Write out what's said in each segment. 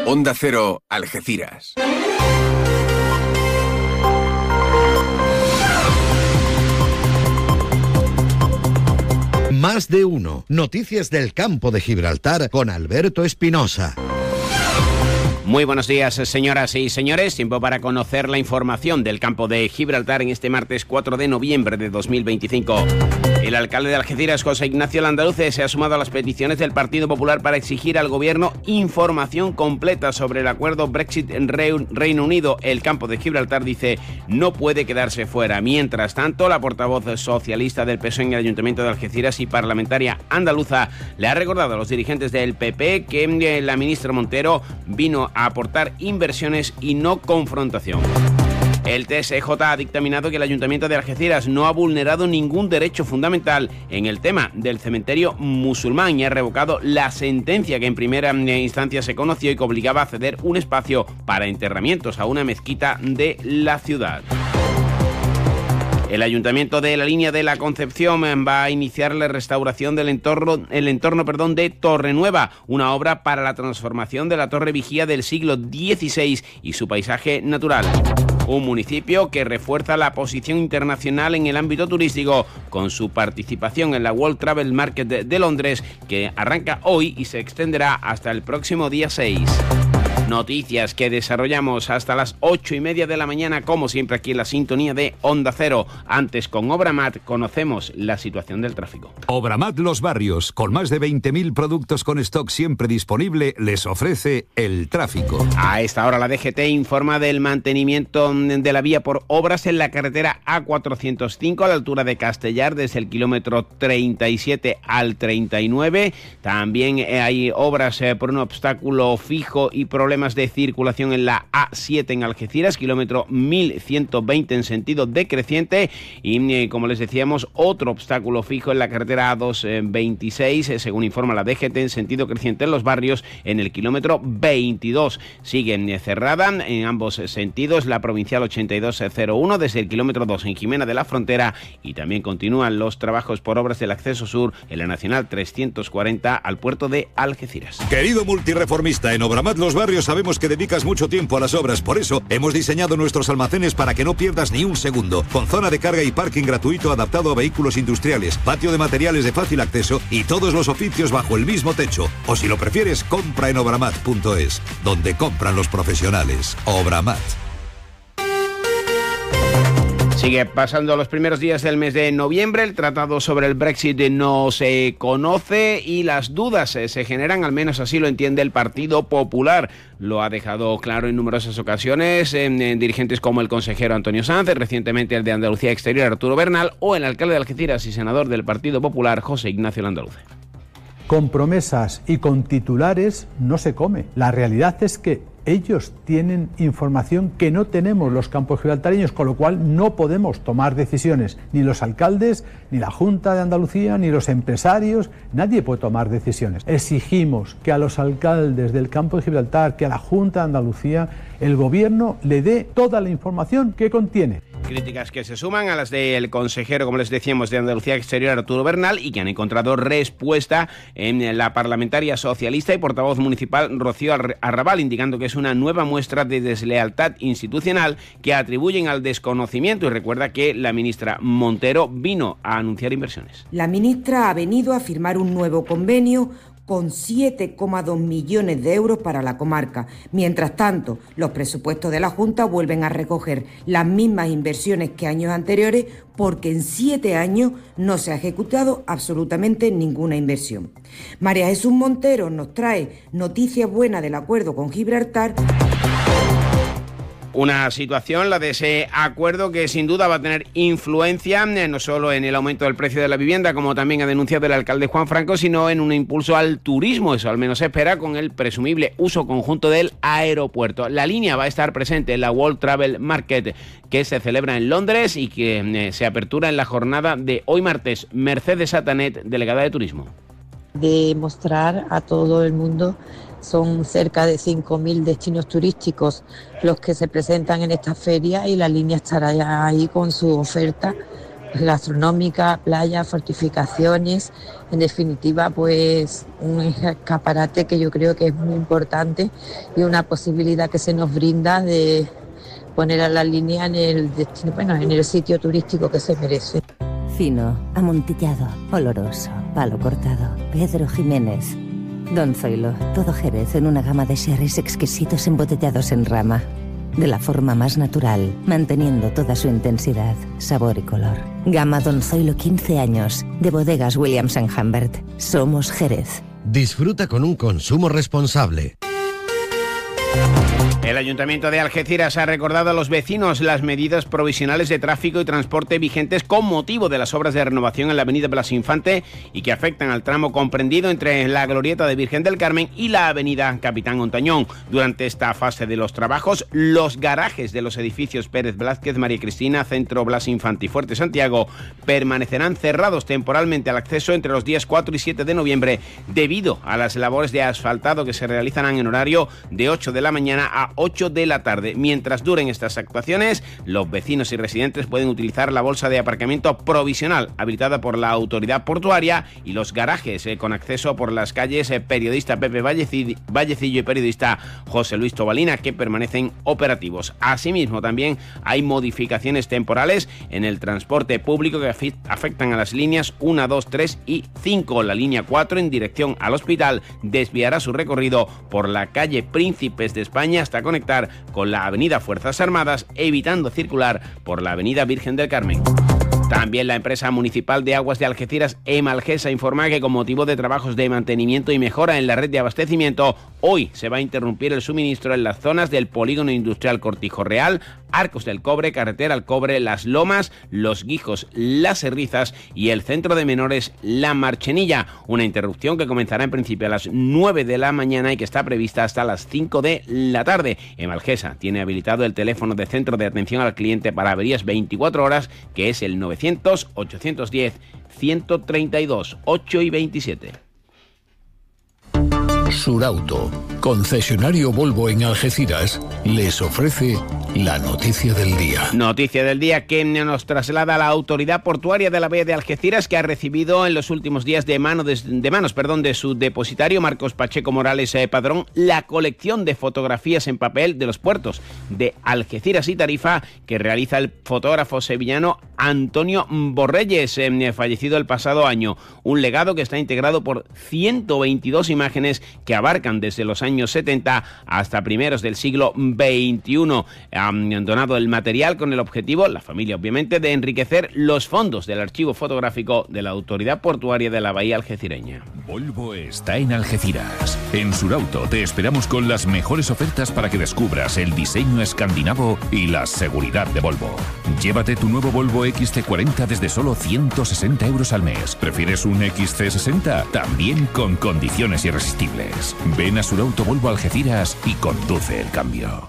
Onda Cero, Algeciras. Más de uno. Noticias del campo de Gibraltar con Alberto Espinosa. Muy buenos días, señoras y señores. Tiempo para conocer la información del campo de Gibraltar en este martes 4 de noviembre de 2025. El alcalde de Algeciras, José Ignacio Landaluce, se ha sumado a las peticiones del Partido Popular para exigir al Gobierno información completa sobre el acuerdo Brexit en Reino Unido. El campo de Gibraltar, dice, no puede quedarse fuera. Mientras tanto, la portavoz socialista del PSOE en el Ayuntamiento de Algeciras y parlamentaria andaluza le ha recordado a los dirigentes del PP que la ministra Montero vino a aportar inversiones y no confrontación. El TSJ ha dictaminado que el Ayuntamiento de Algeciras no ha vulnerado ningún derecho fundamental en el tema del cementerio musulmán y ha revocado la sentencia que en primera instancia se conoció y que obligaba a ceder un espacio para enterramientos a una mezquita de la ciudad. El Ayuntamiento de la Línea de la Concepción va a iniciar la restauración del entorno de Torrenueva, una obra para la transformación de la torre vigía del siglo XVI y su paisaje natural. Un municipio que refuerza la posición internacional en el ámbito turístico con su participación en la World Travel Market de Londres, que arranca hoy y se extenderá hasta el próximo día 6. Noticias que desarrollamos hasta las 8:30 de la mañana, como siempre aquí en la sintonía de Onda Cero. Antes, con Obramat, conocemos la situación del tráfico. Obramat Los Barrios, con más de 20.000 productos con stock siempre disponible, les ofrece el tráfico. A esta hora la DGT informa del mantenimiento de la vía por obras en la carretera A405 a la altura de Castellar, desde el kilómetro 37 al 39. También hay obras por un obstáculo fijo y problemas de circulación en la A7 en Algeciras, kilómetro 1120 en sentido decreciente, y como les decíamos, otro obstáculo fijo en la carretera A226, según informa la DGT, en sentido creciente en Los Barrios, en el kilómetro 22. Siguen cerrada en ambos sentidos la provincial 8201 desde el kilómetro 2 en Jimena de la Frontera, y también continúan los trabajos por obras del acceso sur en la Nacional 340 al puerto de Algeciras. Querido multireformista, en Obramat Los Barrios sabemos que dedicas mucho tiempo a las obras, por eso hemos diseñado nuestros almacenes para que no pierdas ni un segundo, con zona de carga y parking gratuito adaptado a vehículos industriales, patio de materiales de fácil acceso y todos los oficios bajo el mismo techo. O si lo prefieres, compra en obramat.es, donde compran los profesionales. Obramat. Sigue pasando los primeros días del mes de noviembre, el tratado sobre el Brexit no se conoce y las dudas se generan, al menos así lo entiende el Partido Popular. Lo ha dejado claro en numerosas ocasiones en dirigentes como el consejero Antonio Sanz, recientemente el de Andalucía Exterior Arturo Bernal o el alcalde de Algeciras y senador del Partido Popular José Ignacio Landaluce. Con promesas y con titulares no se come. La realidad es que ellos tienen información que no tenemos los campos gibraltareños, con lo cual no podemos tomar decisiones, ni los alcaldes, ni la Junta de Andalucía, ni los empresarios, nadie puede tomar decisiones. Exigimos que a los alcaldes del campo de Gibraltar, que a la Junta de Andalucía, el gobierno le dé toda la información que contiene. Críticas que se suman a las del consejero, como les decíamos, de Andalucía Exterior Arturo Bernal, y que han encontrado respuesta en la parlamentaria socialista y portavoz municipal Rocío Arrabal, indicando que es una nueva muestra de deslealtad institucional que atribuyen al desconocimiento, y recuerda que la ministra Montero vino a anunciar inversiones. La ministra ha venido a firmar un nuevo convenio con 7,2 millones de euros para la comarca. Mientras tanto, los presupuestos de la Junta vuelven a recoger las mismas inversiones que años anteriores, porque en 7 años no se ha ejecutado absolutamente ninguna inversión. María Jesús Montero nos trae noticias buenas del acuerdo con Gibraltar. Una situación, la de ese acuerdo, que sin duda va a tener influencia no solo en el aumento del precio de la vivienda, como también ha denunciado el alcalde Juan Franco, sino en un impulso al turismo. Eso al menos se espera con el presumible uso conjunto del aeropuerto. La línea va a estar presente en la World Travel Market, que se celebra en Londres y que se apertura en la jornada de hoy martes. Mercedes Satanet, delegada de Turismo. De mostrar a todo el mundo. Son cerca de 5.000 destinos turísticos los que se presentan en esta feria, y la línea estará ahí con su oferta gastronómica, playas, fortificaciones, en definitiva pues un escaparate que yo creo que es muy importante y una posibilidad que se nos brinda de poner a la línea en el destino, en el sitio turístico que se merece. Fino, amontillado, oloroso, palo cortado, Pedro Jiménez. Don Zoilo, todo Jerez en una gama de sherries exquisitos embotellados en rama. De la forma más natural, manteniendo toda su intensidad, sabor y color. Gama Don Zoilo 15 años, de Bodegas Williams & Humbert. Somos Jerez. Disfruta con un consumo responsable. El Ayuntamiento de Algeciras ha recordado a los vecinos las medidas provisionales de tráfico y transporte vigentes con motivo de las obras de renovación en la avenida Blas Infante y que afectan al tramo comprendido entre la Glorieta de Virgen del Carmen y la avenida Capitán Ontañón. Durante esta fase de los trabajos, los garajes de los edificios Pérez Blázquez, María Cristina, Centro Blas Infante y Fuerte Santiago permanecerán cerrados temporalmente al acceso entre los días 4 y 7 de noviembre debido a las labores de asfaltado que se realizarán en horario de 8 de la mañana a 8 de la tarde. Mientras duren estas actuaciones, los vecinos y residentes pueden utilizar la bolsa de aparcamiento provisional habilitada por la autoridad portuaria y los garajes con acceso por las calles Periodista Pepe Vallecillo y Periodista José Luis Tobalina, que permanecen operativos. Asimismo, también hay modificaciones temporales en el transporte público que afectan a las líneas 1, 2, 3 y 5. La línea 4 en dirección al hospital desviará su recorrido por la calle Príncipes de España hasta conectar con la avenida Fuerzas Armadas, evitando circular por la avenida Virgen del Carmen. También la empresa municipal de aguas de Algeciras, Emalgesa, informa que con motivo de trabajos de mantenimiento y mejora en la red de abastecimiento, hoy se va a interrumpir el suministro en las zonas del polígono industrial Cortijo Real, Arcos del Cobre, Carretera al Cobre, Las Lomas, Los Guijos, Las Herrizas y el centro de menores La Marchenilla. Una interrupción que comenzará en principio a las 9 de la mañana y que está prevista hasta las 5 de la tarde. Emalgesa tiene habilitado el teléfono de centro de atención al cliente para averías 24 horas, que es el 900-810-132, 8 y 27. Surauto, concesionario Volvo en Algeciras, les ofrece la noticia del día. Noticia del día que nos traslada a la autoridad portuaria de la bahía de Algeciras, que ha recibido en los últimos días de manos de su depositario Marcos Pacheco Morales Padrón la colección de fotografías en papel de los puertos de Algeciras y Tarifa que realiza el fotógrafo sevillano Antonio Borrelles, fallecido el pasado año. Un legado que está integrado por 122 imágenes que abarcan desde los años 70 hasta primeros del siglo XXI. Han donado el material con el objetivo, la familia obviamente, de enriquecer los fondos del archivo fotográfico de la autoridad portuaria de la bahía algecireña. Volvo está en Algeciras. En Surauto te esperamos con las mejores ofertas para que descubras el diseño escandinavo y la seguridad de Volvo. Llévate tu nuevo Volvo XC40 desde solo 160 euros al mes. ¿Prefieres un XC60? También con condiciones irresistibles. Ven a Surauto Volvo Algeciras y conduce el cambio.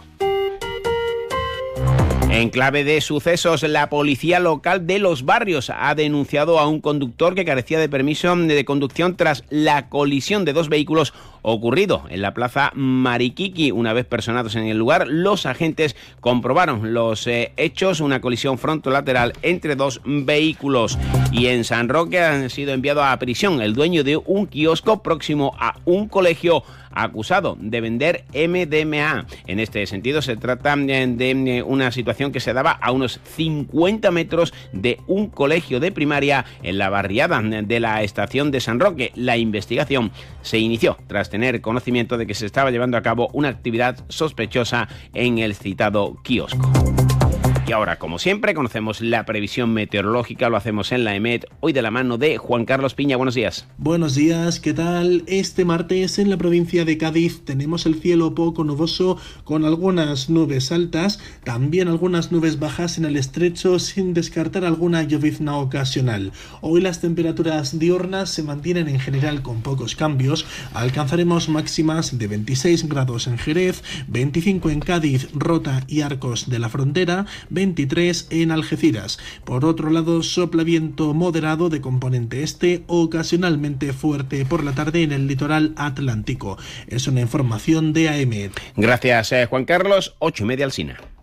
En clave de sucesos, la policía local de Los Barrios ha denunciado a un conductor que carecía de permiso de conducción tras la colisión de dos vehículos ocurrido en la plaza Mariquiqui. Una vez personados en el lugar, los agentes comprobaron los hechos, una colisión frontolateral entre dos vehículos. Y en San Roque han sido enviados a prisión el dueño de un kiosco próximo a un colegio, acusado de vender MDMA. En este sentido, se trata de una situación que se daba a unos 50 metros de un colegio de primaria en la barriada de la estación de San Roque. La investigación se inició tras tener conocimiento de que se estaba llevando a cabo una actividad sospechosa en el citado kiosco. Y ahora, como siempre, conocemos la previsión meteorológica, lo hacemos en la EMET, hoy de la mano de Juan Carlos Piña. Buenos días. Buenos días, ¿qué tal? Este martes en la provincia de Cádiz tenemos el cielo poco nuboso con algunas nubes altas, también algunas nubes bajas en el estrecho, sin descartar alguna llovizna ocasional. Hoy las temperaturas diurnas se mantienen en general con pocos cambios, alcanzaremos máximas de 26 grados en Jerez, 25 en Cádiz, Rota y Arcos de la Frontera, 23 en Algeciras. Por otro lado, sopla viento moderado de componente este, ocasionalmente fuerte por la tarde en el litoral atlántico. Es una información de AEMET. Gracias, Juan Carlos. 8:30 Alsina.